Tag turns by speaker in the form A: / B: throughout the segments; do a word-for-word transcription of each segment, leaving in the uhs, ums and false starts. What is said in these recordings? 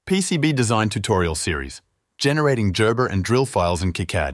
A: P C B Design Tutorial Series, Generating Gerber and Drill Files in KiCad.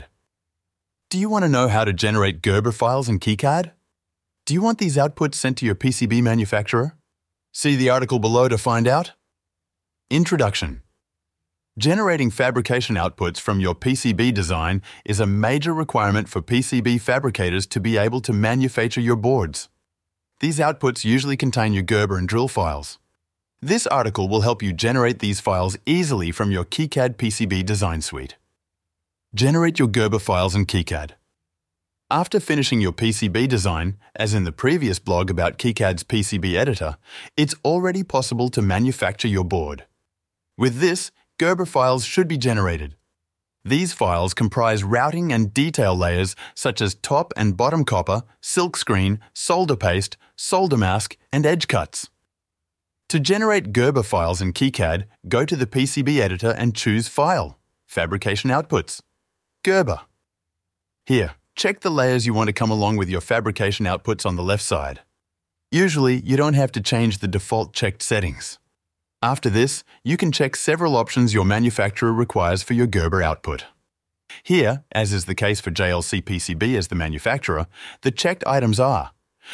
A: Do you want to know how to generate Gerber files in KiCad? Do you want these outputs sent to your P C B manufacturer? See the article below to find out. Introduction. Generating fabrication outputs from your P C B design is a major requirement for P C B fabricators to be able to manufacture your boards. These outputs usually contain your Gerber and drill files. This article will help you generate these files easily from your KiCad P C B design suite. Generate your Gerber files in KiCad. After finishing your P C B design, as in the previous blog about KiCad's P C B editor, it's already possible to manufacture your board. With this, Gerber files should be generated. These files comprise routing and detail layers such as top and bottom copper, silkscreen, solder paste, solder mask, and edge cuts. To generate Gerber files in KiCad, go to the P C B editor and choose File, Fabrication Outputs, Gerber. Here, check the layers you want to come along with your fabrication outputs on the left side. Usually, you don't have to change the default checked settings. After this, you can check several options your manufacturer requires for your Gerber output. Here, as is the case for J L C P C B as the manufacturer, the checked items are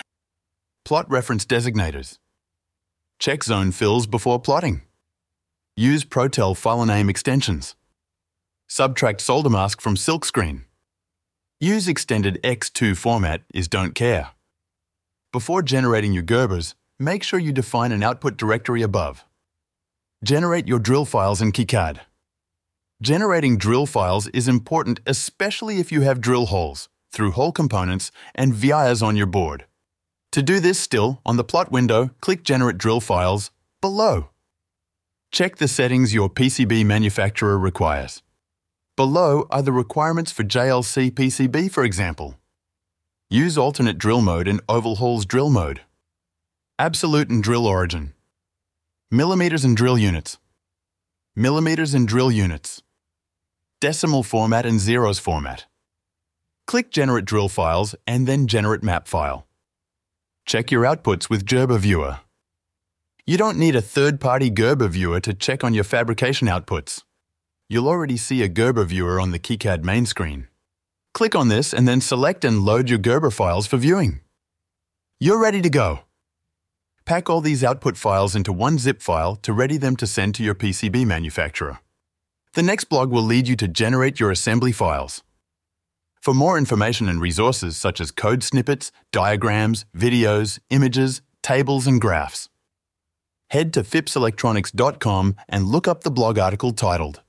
A: Plot Reference Designators. Check zone fills before plotting. Use Protel file name extensions. Subtract solder mask from silkscreen. Use extended X two format is don't care. Before generating your Gerbers, make sure you define an output directory above. Generate your drill files in KiCad. Generating drill files is important especially if you have drill holes, through-hole components, and vias on your board. To do this still, on the plot window, click Generate Drill Files below. Check the settings your P C B manufacturer requires. Below are the requirements for J L C P C B, for example. Use alternate drill mode in oval holes drill mode. Absolute and drill origin. Millimeters and drill units. Millimeters and drill units. Decimal format and zeros format. Click Generate Drill Files and then Generate Map File. Check your outputs with Gerber Viewer. You don't need a third-party Gerber Viewer to check on your fabrication outputs. You'll already see a Gerber Viewer on the KiCad main screen. Click on this and then select and load your Gerber files for viewing. You're ready to go. Pack all these output files into one zip file to ready them to send to your P C B manufacturer. The next blog will lead you to generate your assembly files. For more information and resources such as code snippets, diagrams, videos, images, tables, and graphs, head to phipps electronics dot com and look up the blog article titled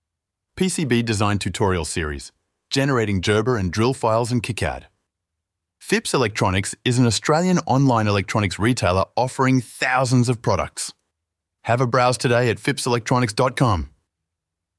A: P C B Design Tutorial Series, Generating Gerber and Drill Files in KiCad. Phipps Electronics is an Australian online electronics retailer offering thousands of products. Have a browse today at phipps electronics dot com.